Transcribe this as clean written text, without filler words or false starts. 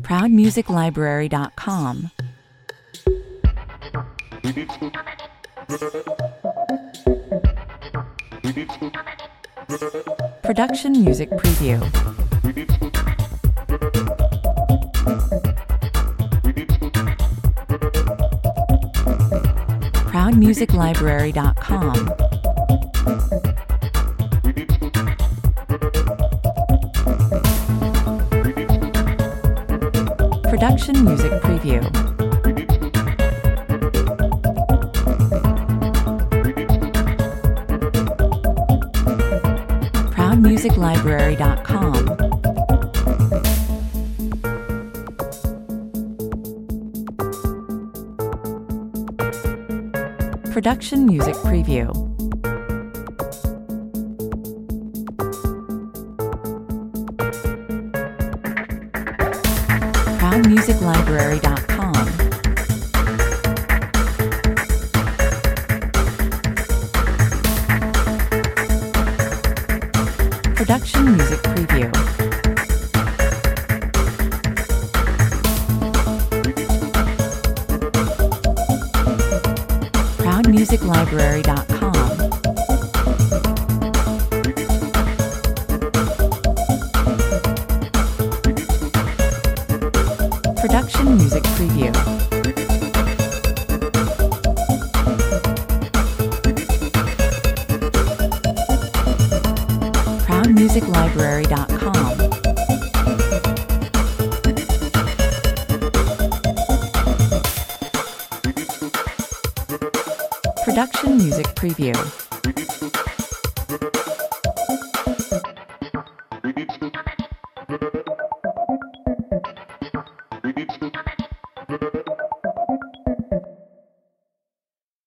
ProudMusicLibrary.com. Production Music Preview. ProudMusicLibrary.com. Production Music Preview. ProudMusicLibrary.com. Production Music Preview. ProudMusicLibrary.com. Production Music Preview. ProudMusicLibrary.com. Production Music Preview. ProudMusicLibrary.com. Production Music Preview.